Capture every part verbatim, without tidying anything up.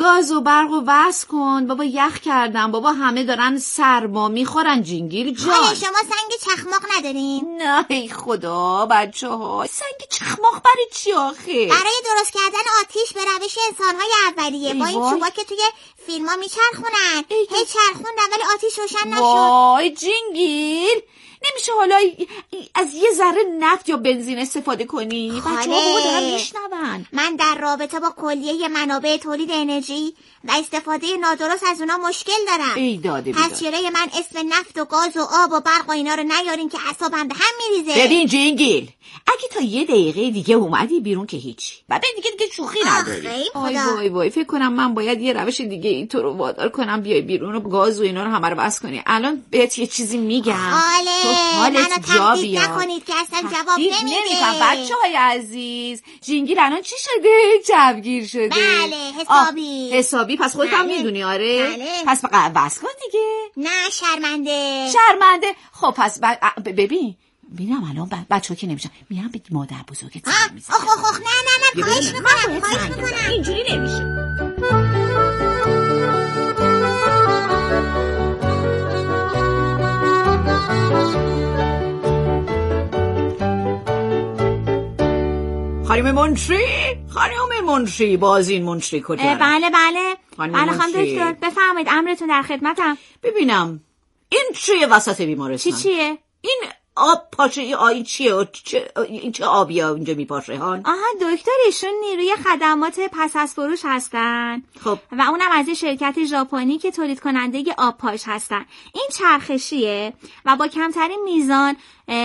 گاز و برق و وصل کن بابا، یخ کردم بابا، همه دارن سرما میخورن. جینگیل جان حالا شما سنگ چخماق ندارین؟ نه ای خدا بچه ها، سنگ چخماق برای چی آخه؟ برای درست کردن آتیش به روش انسان‌های اولیه. با این چوبا که توی فیلم ها میچرخونن، هی چرخوندن ولی آتیش روشن نشد. وای جینگیل، نمیشه حالا از یه ذره نفت یا بنزین استفاده کنی؟ بچه ها بابا دارن میشنون. من در رابطه با کلیه منابع تولید انرژی و استفاده نادرست از اونا مشکل دارم. ای داده بیداد. پس چرای من اسم نفت و گاز و آب و برق و اینا رو نیارین که اعصابم به هم میریزه. ببین جینگیل، اگه تا یه دقیقه دیگه اومدی بیرون که هیچی. ببین دیگه دیگه شوخی نداری. وای وای وای، فکر کنم من باید یه روش دیگه ای تو رو وادار کنم بیای بیرون و گاز و اینا رو همه رو بس کنی. الان بهت یه چیزی میگم. حاله منو تهدید نکنید که اصلا جواب نمیده. نمیفهم بچه‌های عزیز. جینگیل الان چی شده؟ جوگیر شده. بله حسابی. حسابی پس خودت هم میدونی آره؟ بله. پس فقط بس کن دیگه. نه شرمنده. شرمنده. خب پس ب... ببین ببینم الان بچه‌ها که نمیشن میرم به مادر بزرگت زنگ میزنم. آخ آخ نه نه نه خواهش میکنم خواهش میکنم. اینجوری نمیشه. خانم منشی، خانم منشی، باز این منشی کجا؟ بله بله بله خانم دکتر بفرمایید، امرتون در خدمتم. ببینم این چیه وسط بیمارستان؟ چی چیه؟ این آب پاشه ای آی چیه؟ چه این چه آبیه اینجا میپاشه هان؟ آها دکتر ایشون نیروی خدمات پس از فروش هستن. خب و اونم از یه شرکت ژاپنی که تولید کننده آب پاش هستن. این چرخشیه و با کمترین میزان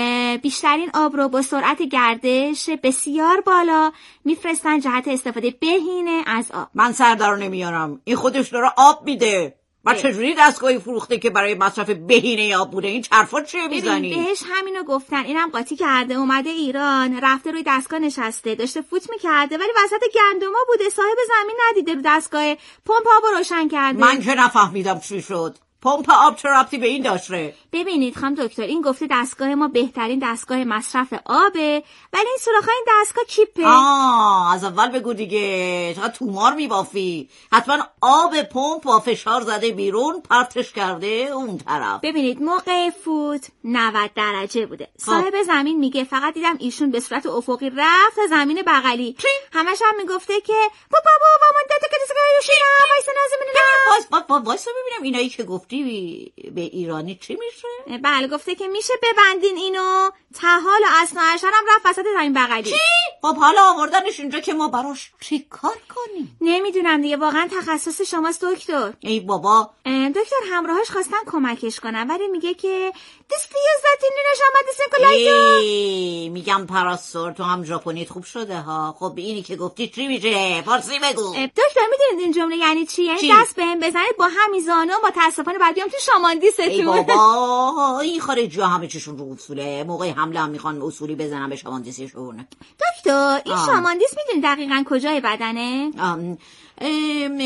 بیشترین آب رو با سرعت گردش بسیار بالا میفرستن جهت استفاده بهینه از آب. من سر در نمیارم، این خودش داره آب میده. و چجوری دستگاهی فروخته که برای مصرف بهینه آب بوده؟ این حرفا چیه میزنی؟ بهش همینو گفتن. اینم قاطی کرده اومده ایران، رفته روی دستگاه نشسته، داشته فوت میکرده ولی وسط گندما بوده، صاحب زمین ندیده، رو دستگاه پمپ آب روشن کرده. من که نفهمیدم چی شد. پمپ آب چه ربطی به این داشته؟ ببینید خانم دکتر، این گفته دستگاه ما بهترین دستگاه مصرف آبه ولی این سوراخ‌های این دستگاه چیپه. آه از اول بگو دیگه، چقدر تومار میبافی. حتما آب پمپ با فشار زده بیرون، پرتش کرده اون طرف. ببینید موقع فوت نود درجه بوده. صاحب زمین میگه فقط دیدم ایشون به صورت افقی رفت تا زمین بغلی. همش هم میگفته که بابا بابا من داده که دستگاه یوشینا وایس نازمین وایس وایس وایس ببینم اینایی که گفتی به ایرانی چی میشه؟ بله گفته که میشه ببندین اینو، تحال و اسنادش هم رفت وسط زمین بغلی. چی؟ خب حالا آوردنش اینجا که ما براش چی کار کنیم؟ نمیدونم دیگه، واقعا تخصص شماست دکتر. ای بابا دکتر همراهاش خواستن کمکش کنن ولی میگه که دست یزدتینی نشامد سکولایتو. میگم پرستار تو هم ژاپنیت خوب شده ها. خب اینی که گفتی چی میشه؟ فارسی بگو. دکتر میدونید این جمله یعنی چی؟ یعنی دست بهم بزنید با همین زانو متاسفانه بعد بیام تو شاماندیستون. ای بابا این خارجی ها همه چیشون رو اصوله. موقع حمله هم میخوان اصولی بزنن به شاماندیسشون. دکتر این شاماندیس میدونید دقیقاً کجای بدنه؟ ام ام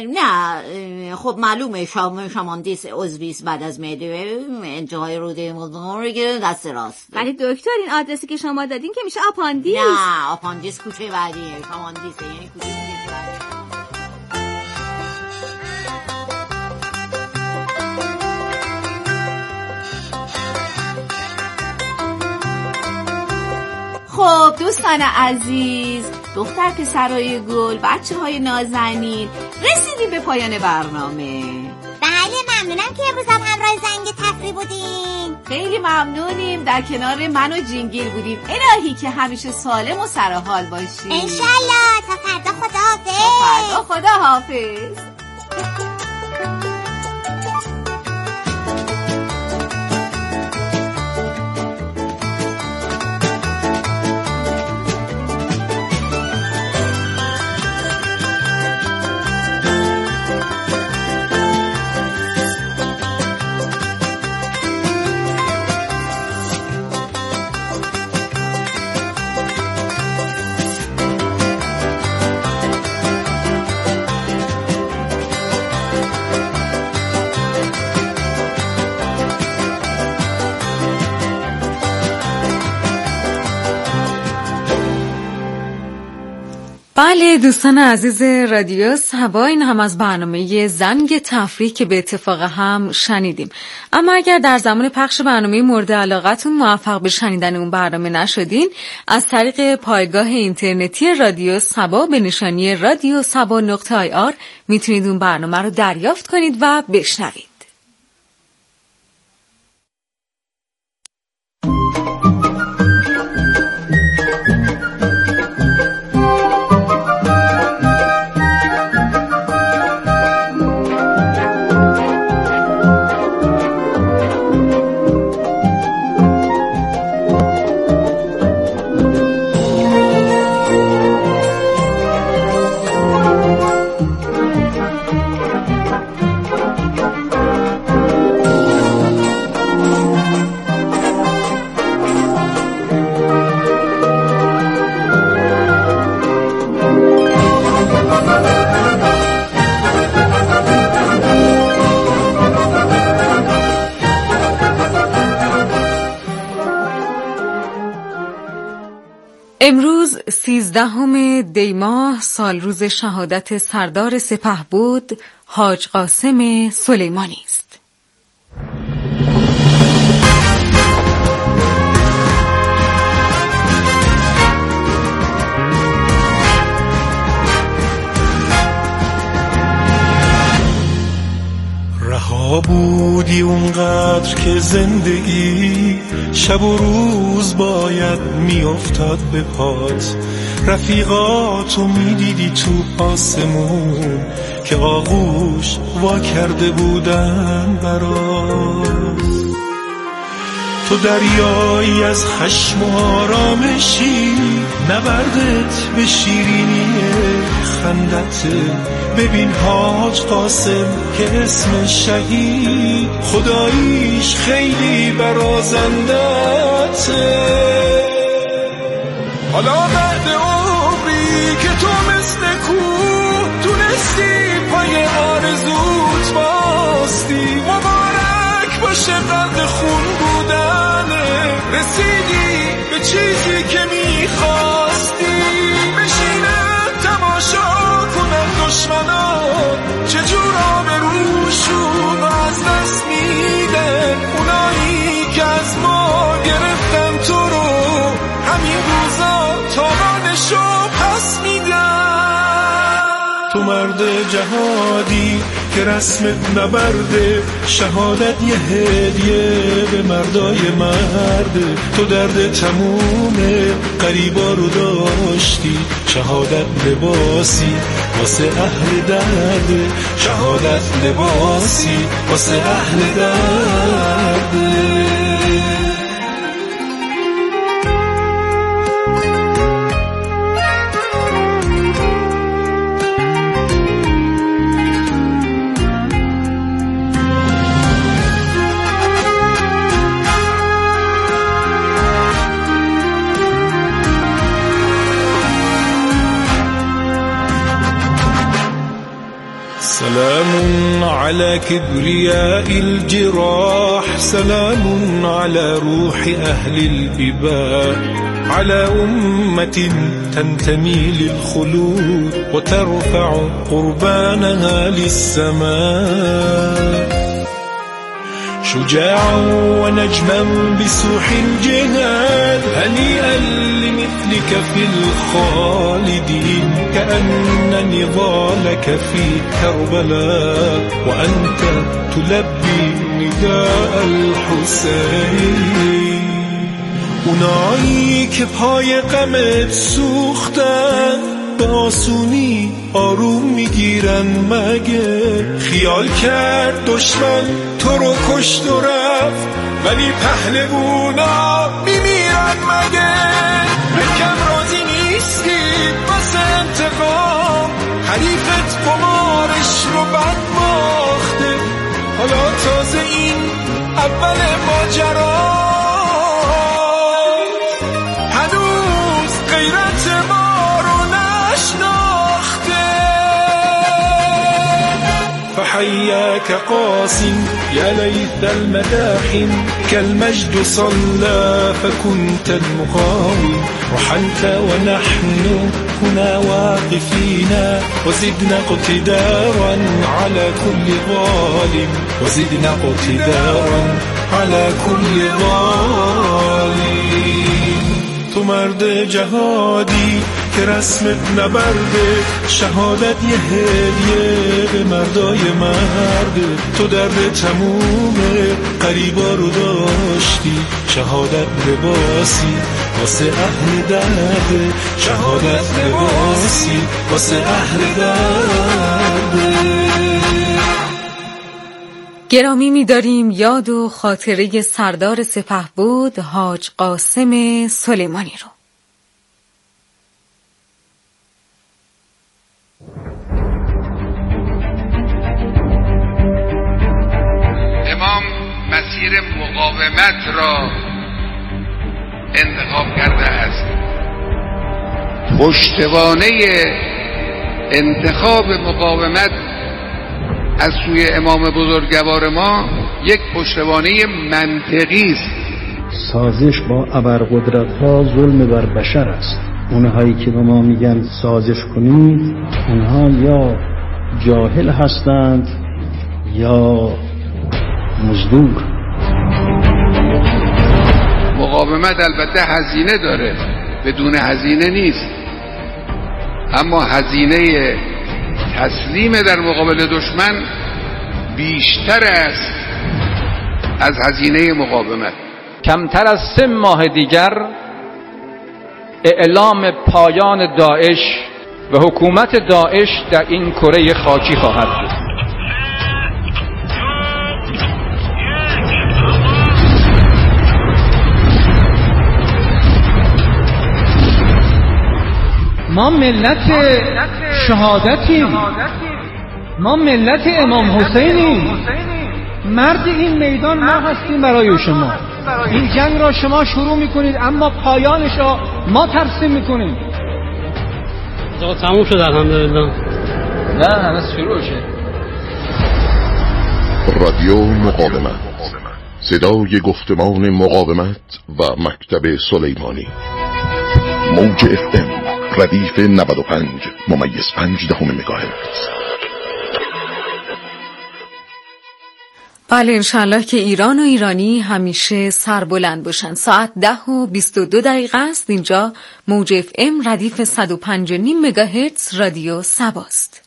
نه خب معلومه شام شاماندیس عضویست بعد از معده انتهای روده مزمور دست راست. ولی دکتر این آدرسی که شما دادین که میشه آپاندیس. نه آپاندیس کوچه بعدیه، شاماندیسه یعنی کوچه بعدی. خب دوستان عزیز، دختر پسرای گل، بچه های نازنین، رسیدیم به پایان برنامه. بله ممنونم که امروز هم همراه زنگ تفریح بودیم. خیلی ممنونیم در کنار من و جینگیل بودیم. الهی که همیشه سالم و سرحال باشیم انشالله. تا فردا خداحافظ. تا فردا خداحافظ. بله دوستان عزیز رادیو سبا، این هم از برنامه زنگ تفریح که به اتفاق هم شنیدیم. اما اگر در زمان پخش برنامه مورد علاقتون موفق به شنیدن اون برنامه نشدین، از طریق پایگاه اینترنتی رادیو سبا به نشانی رادیو سبا نقطه آی آر میتونید اون برنامه رو دریافت کنید و بشنوید. امروز سیزدهم دی ماه سال روز شهادت سردار سپهبد حاج قاسم سلیمانی است. رها بودی اونقدر که زندگی شب و روز باید میافتاد به پات، رفیقاتو میدیدی تو آسمون که آغوش وا کرده بودن برات. تو دریایی از خشم و آرامشی، نبردت به شیرینی خندته. ببین حاج قاسم که اسم شهید خداییش خیلی برازندته. حالا بعد عمری که تو مثل کوه تونستی پای آرزوت باستی، مبارک باشه قدر خون بودنه، رسیدی به چیزی که میخواستی. بشینن تماشا کنن دشمنان چجور آبروشون از دست میدن، اونایی که از ما گرفتن تو رو همین روزا تاوانشو پس میدن. تو مرد جهادی که رسمت نبرده، شهادت یه هدیه به مردای مرده. تو درد تموم غریبا رو داشتی، شهادت لباسی واسه اهل درده، شهادت لباسی واسه اهل درده. سلام على كبرياء الجراح، سلام على روح أهل الإباء، على أمة تنتمي للخلود وترفع قربانها للسماء. شجاعا ونجما بسوح الجهاد، هنيئا لمثلك في الخالدين، كأن نضالك في كربلاء وأنت تلبي نداء الحسين. اونایی که پای غمت سوختن به آسونی آروم میگیرن مگه؟ خیال کرد دشمن تو رو کشت و رفت، ولی پهلوونا میمیرن مگه؟ یکم راضی نیستی واسه انتقام، حریفت قمارش رو بد باخته، حالا تازه این اول ماجرا، هنوز غیرت ما رو نشناخته. حياك قاسم يا ليت المداحم كالمجد صلى فكنت المقاوم رحلت ونحن هنا واقفين وزدنا اقتدارا على كل ظالم وزدنا اقتدارا على كل ظالم. تو مرد جهادی که رسمت نبرده شهادت یه هدیه به مردای مرده تو درد تمومه قریبا رو داشتی شهادت لباسی واسه اهل درده شهادت لباسی واسه اهل درده. گرامی می‌داریم یاد و خاطره سردار سپهبد حاج قاسم سلیمانی رو. امام مسیر مقاومت را انتخاب کرده است. پشتوانه انتخاب مقاومت از سوی امام بزرگوار ما یک پشتوانه منطقی است. سازش با ابرقدرت‌ها ظلم بر بشر است. اونهایی که به ما میگن سازش کنید اونها یا جاهل هستند یا مزدور. مقاومت البته هزینه داره، بدون هزینه نیست، اما هزینه تسلیم در مقابل دشمن بیشتر است از هزینه مقاومت. کمتر از سه ماه دیگر اعلام پایان داعش و حکومت داعش در این کره خاکی خواهد بود. ما ملت شهادتیم، ما ملت امام حسینیم، مرد این میدان ما هستیم برای شما. این جنگ را شما شروع میکنید اما پایانش را ما ترسیم میکنیم. تموم شد الحمدلله. نه هنوز شروع شد. رادیو مقاومت، صدای گفتمان مقاومت و مکتب سلیمانی. موج اف ام ردیف نود و پنج ممیز پنج دهم مگاهرتز. بله انشالله که ایران و ایرانی همیشه سربلند باشن. ساعت ده و بیست و دو دقیقه است. اینجا موج اف ام ردیف صد و پنج و نیم مگاهرتز رادیو سباست.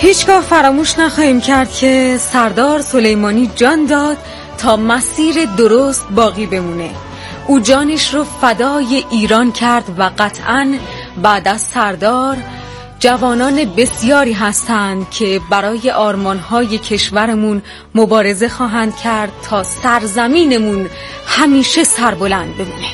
هیچگاه فراموش نخواهیم کرد که سردار سلیمانی جان داد تا مسیر درست باقی بمونه. او جانش رو فدای ایران کرد و قطعاً بعد از سردار جوانان بسیاری هستند که برای آرمانهای کشورمون مبارزه خواهند کرد تا سرزمینمون همیشه سربلند بمونه.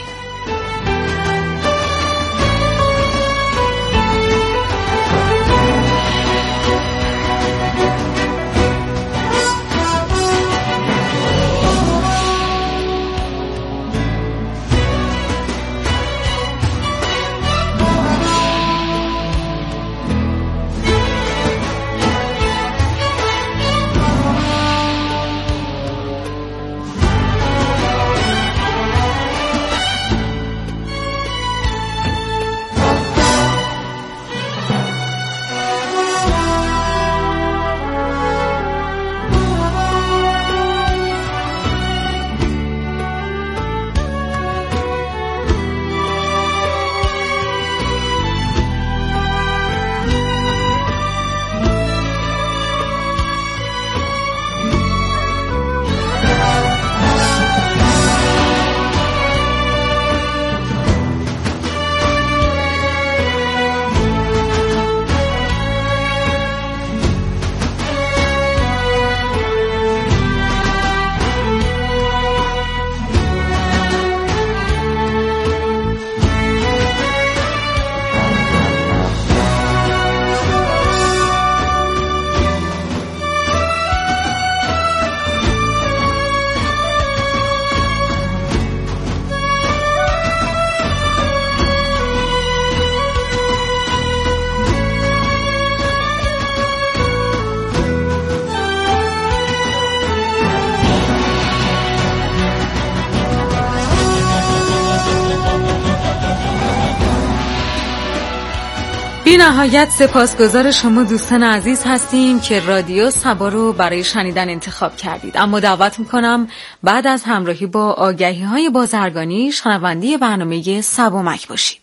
بی نهایت سپاسگزار شما دوستان عزیز هستیم که رادیو سبا رو برای شنیدن انتخاب کردید. اما دعوت میکنم بعد از همراهی با آگهی های بازرگانی شنونده برنامه سبامک باشید.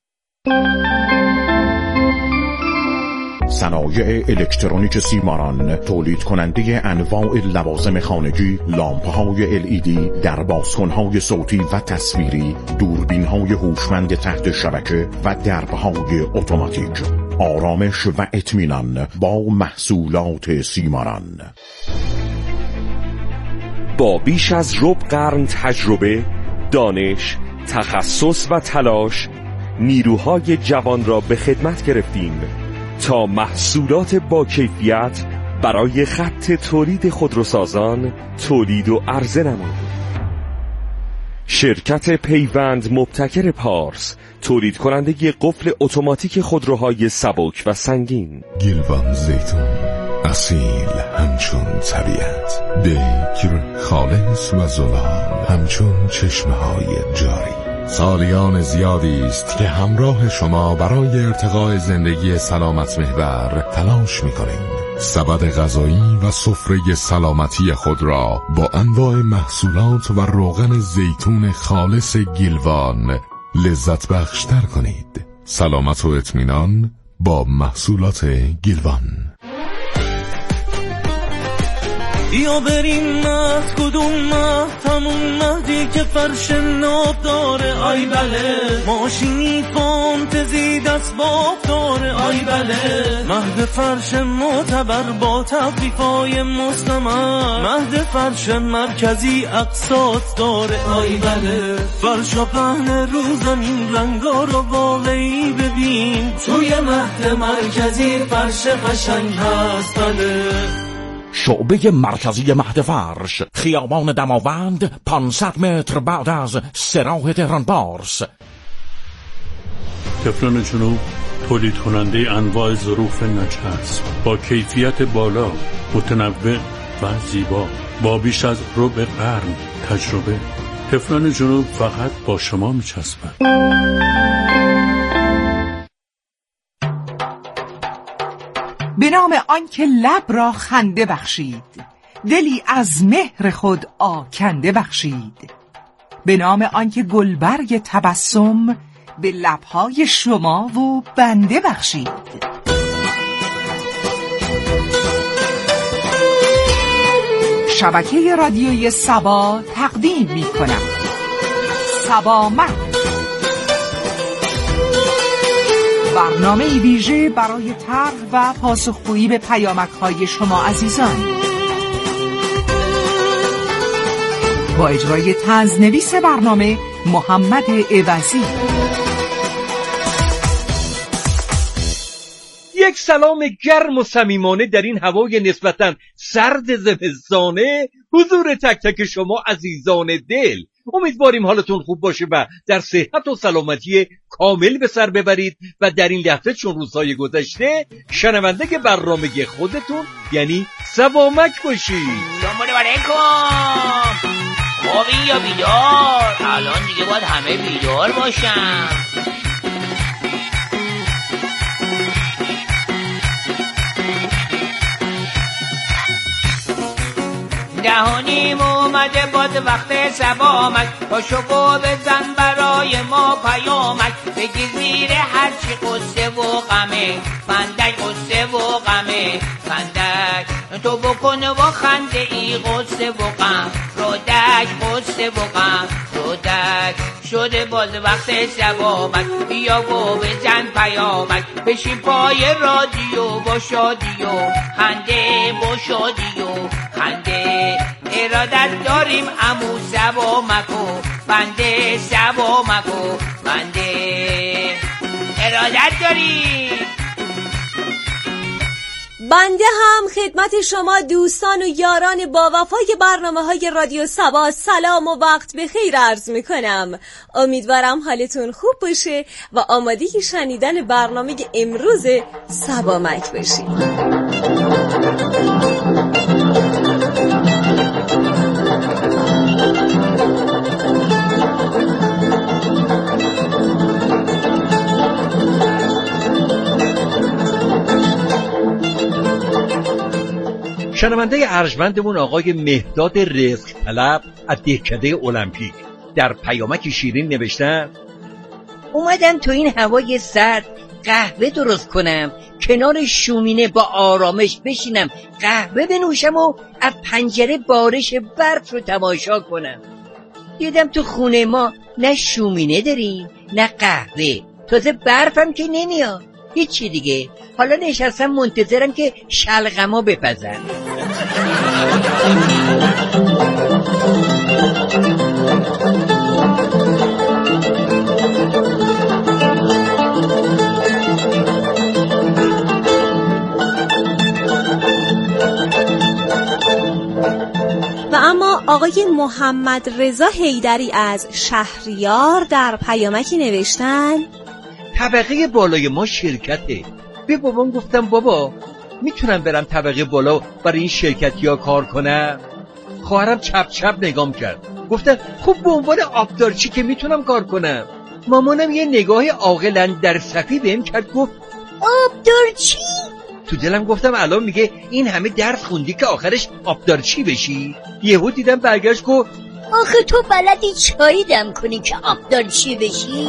صنایع الکترونیک سیماران تولید کننده انواع لوازم خانگی، لامپ‌های ال ای دی در بازکن‌های صوتی و تصویری، دوربین‌های هوشمند تحت شبکه و درب‌های اتوماتیک. آرامش و اطمینان با محصولات سیماران. با بیش از ربع قرن تجربه، دانش، تخصص و تلاش، نیروهای جوان را به خدمت گرفتیم تا محصولات با کیفیت برای خط تولید خودروسازان تولید و عرضه نماییم. شرکت پیوند مبتکر پارس، تولید کننده قفل اتوماتیک خودروهای سبک و سنگین. گیلوان زیتون، اصیل همچون طبیعت، بکر خالص و زلال همچون چشمه‌های جاری. سالیان زیادی است که همراه شما برای ارتقاء زندگی سلامت محور تلاش می‌کنیم. سبد غذایی و سفره سلامتی خود را با انواع محصولات و روغن زیتون خالص گیلوان لذت بخشتر کنید. سلامت و اطمینان با محصولات گیلوان. یا بریم مهد، کدوم مهد؟ همون مهدی که فرش ناب داره. آی بله، ماشینی فانتزی دست باب داره. آی بله، مهد فرش معتبر با تخفیفای مستمر. مهد فرش مرکزی اقساط داره. آی بله، فرش و پهن رو زمین رنگا رو واقعی ببین. توی مهد مرکزی فرش قشنگ هست. بله، شعبه مرکزی مهد فرش، خیابان دماوند، پانصد متر بعد از سراح تهران بارس. تفلون جنوب تولید کننده انواع ظروف نچسب با کیفیت بالا، متنوع و زیبا، با بیش از ربع قرن تجربه. تفلون جنوب فقط با شما میچسبد. به نام آنکه لب را خنده بخشید، دلی از مهر خود آکنده بخشید. به نام آنکه گلبرگ تبسم به لبهای شما و بنده بخشید. شبکه رادیویی سبا تقدیم می کند. سبا مک، برنامه ویژه برای طرح و پاسخگویی به پیامک‌های شما عزیزان، با اجرای طنزنویس برنامه محمد عوضی. یک سلام گرم و صمیمانه در این هوای نسبتاً سرد زمستانه حضور تک تک شما عزیزان دل. امیدواریم حالتون خوب باشه و در صحت و سلامتی کامل به سر ببرید و در این لحظه چون روزهای گذشته شنونده برنامه خودتون یعنی سبا مک باشید. سلام علیکم. خوابی یا بیدار؟ الان دیگه باید همه بیدار باشن. دهانیم اومده باز وقت سبامک، پاشو و بزن برای ما پیامک، بگی زیر هرچی قصه و غمه، فندک قصه و غمه، فندک تو بکن و خنده ای قصه و غم، رودک قصه و غم، رودک شده باز وقت سبامک، بیا و بزن پیامک، بشین پای رادیو با شادی و خنده، با شادی و خنده. ارادت داریم عمو سبا مکو، بنده سبا مکو، بنده ارادت داریم. بنده هم خدمت شما دوستان و یاران با وفای برنامه های رادیو سبا سلام و وقت بخیر عرض میکنم. امیدوارم حالتون خوب باشه و آماده شنیدن برنامه امروز سبا مک باشید. شنونده ارجمندمون آقای مهداد رزق طلب از دهکده المپیک در پیامک شیرین نوشتن: اومدم تو این هوای سرد قهوه درست کنم، کنار شومینه با آرامش بشینم، قهوه بنوشم و از پنجره بارش برف رو تماشا کنم. دیدم تو خونه ما نه شومینه داریم نه قهوه، تازه برفم که نمیاد. هیچی دیگه، حالا نشستم منتظرم که شلغما بپزن. و اما آقای محمد رضا حیدری از شهریار در پیامکی نوشتن: طبقه بالای ما شرکته. به بابام گفتم بابا میتونم برم طبقه بالا برای این شرکتی ها کار کنم؟ خواهرم چپ چپ نگام کرد. گفتم خب به عنوان آبدارچی که میتونم کار کنم. مامانم یه نگاه عاقلانه در صفی بهم کرد، گفت آبدارچی؟ تو دلم گفتم الان میگه این همه درس خوندی که آخرش آبدارچی بشی؟ یهو دیدم برگشت گفت آخه تو بلدی چایی دم کنی که آبدارچی بشی؟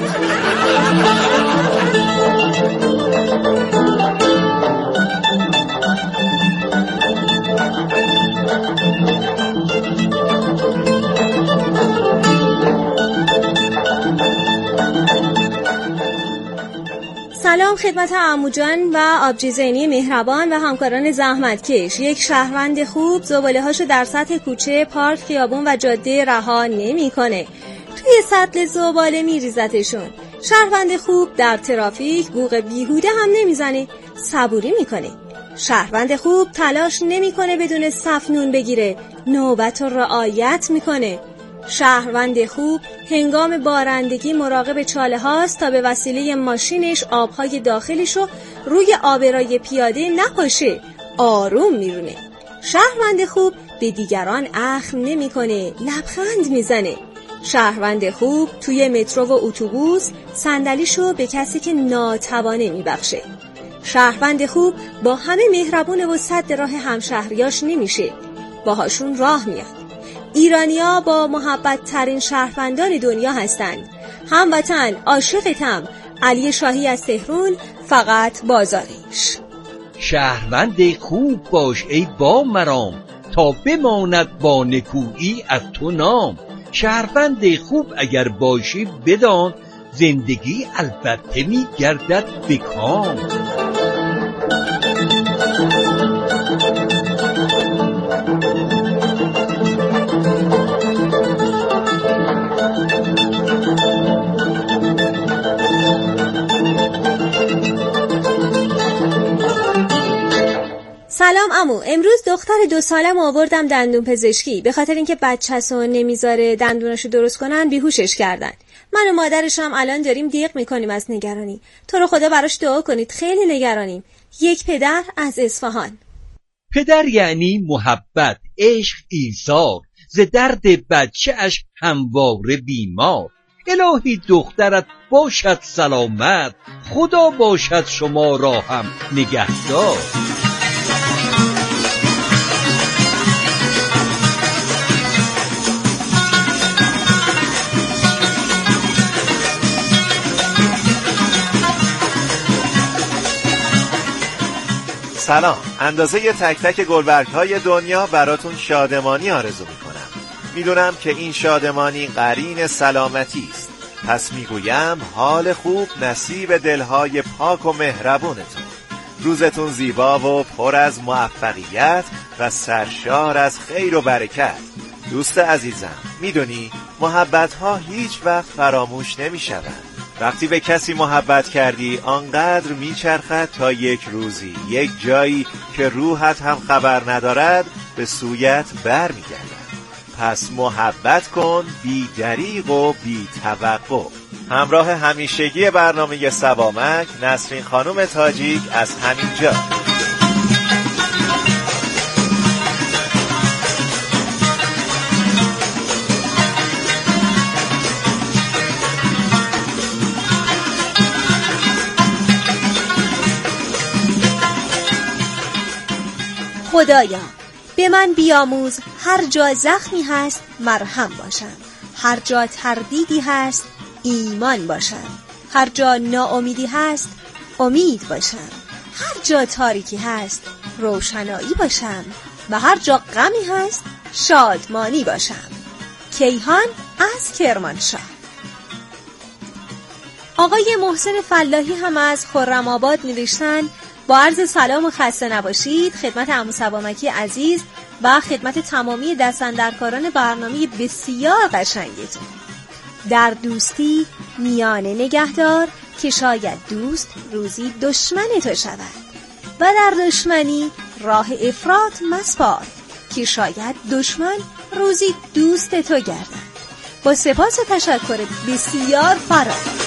سلام خدمت عمو جان و آبجی زینی مهربان و همکاران زحمتکش. یک شهروند خوب زباله هاشو در سطح کوچه، پارک، خیابون و جاده رها نمی‌کنه. توی سطل زباله میریزتشون. شهروند خوب در ترافیک بوق بیهوده هم نمیزنه، صبوری میکنه. شهروند خوب تلاش نمیکنه بدون صف نون بگیره، نوبت رو رعایت میکنه. شهروند خوب هنگام بارندگی مراقب چاله هاست تا به وسیله ماشینش آبهای داخلش رو روی آبرای پیاده نپاشه، آروم میرونه. شهروند خوب به دیگران اخم نمیکنه، لبخند میزنه. شهروند خوب توی مترو و اتوبوس صندلیشو به کسی که ناتوانه میبخشه. شهروند خوب با همه مهربونه و صد راه همشهریاش نمیشه، باهاشون راه میاد. ایرانیا با محبت ترین شهروندان دنیا هستند. هموطن عاشقتم. علی شاهی از تهران، فقط بازاریش. شهروند خوب باش ای با مرام، تا بماند با نکویی از تو نام. شهروند خوب اگر باشی بدان زندگی البته می گردد به کام. سلام عمو، امروز دختر دو سالم آوردم دندون پزشکی به خاطر اینکه بچه‌سو نمیذاره دندوناشو درست کنن بیهوشش کردن. من و مادرش هم الان داریم دیق میکنیم از نگرانی. تو رو خدا براش دعا کنید، خیلی نگرانیم. یک پدر از اصفهان. پدر یعنی محبت، عشق، ایثار، ز درد بچه اش همواره بیمار. الهی دخترت باشد سلامت، خدا باشد شما را هم نگهدار. سلام، اندازه ی تک تک گلبرگ های دنیا براتون شادمانی آرزو میکنم. میدونم که این شادمانی قرین سلامتی است. پس میگویم حال خوب نصیب دلهای پاک و مهربونتون. روزتون زیبا و پر از موفقیت و سرشار از خیر و برکت. دوست عزیزم، میدونی محبت ها هیچ وقت فراموش نمیشوند. وقتی به کسی محبت کردی آنقدر میچرخد تا یک روزی یک جایی که روحت هم خبر ندارد به سویت بر میگردد. پس محبت کن بی دریغ و بی توقع. همراه همیشگی برنامه سبامک، نسرین خانم تاجیک از همینجا. خدایا به من بیاموز هر جا زخمی هست مرهم باشم، هر جا تردیدی هست ایمان باشم، هر جا ناامیدی هست امید باشم، هر جا تاریکی هست روشنایی باشم و هر جا غمی هست شادمانی باشم. کیهان از کرمانشاه. آقای محسن فلاحی هم از خرم‌آباد نوشتن با عرض سلام و خسته نباشید خدمت عمو سبامکی عزیز و خدمت تمامی دستاندرکاران برنامه بسیار قشنگتون. در دوستی میانه نگهدار که شاید دوست روزی دشمن تو شود و در دشمنی راه افراط مسپار که شاید دشمن روزی دوست تو گردد. با سپاس و تشکر بسیار فراوان.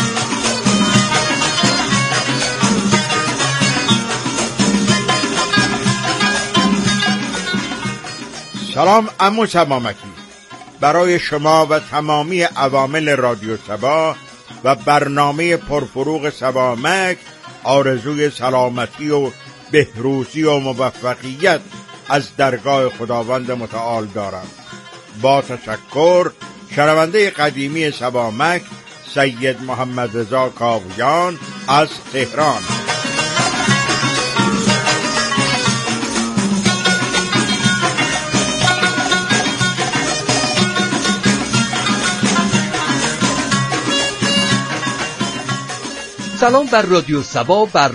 سلام عمو سبامکی، برای شما و تمامی عوامل رادیو سبا و برنامه پرفروغ سبامک آرزوی سلامتی و بهروزی و موفقیت از درگاه خداوند متعال دارم. با تشکر، شنونده قدیمی سبامک سید محمد رضا کاویان از تهران. سلام بر رادیو سبا. بر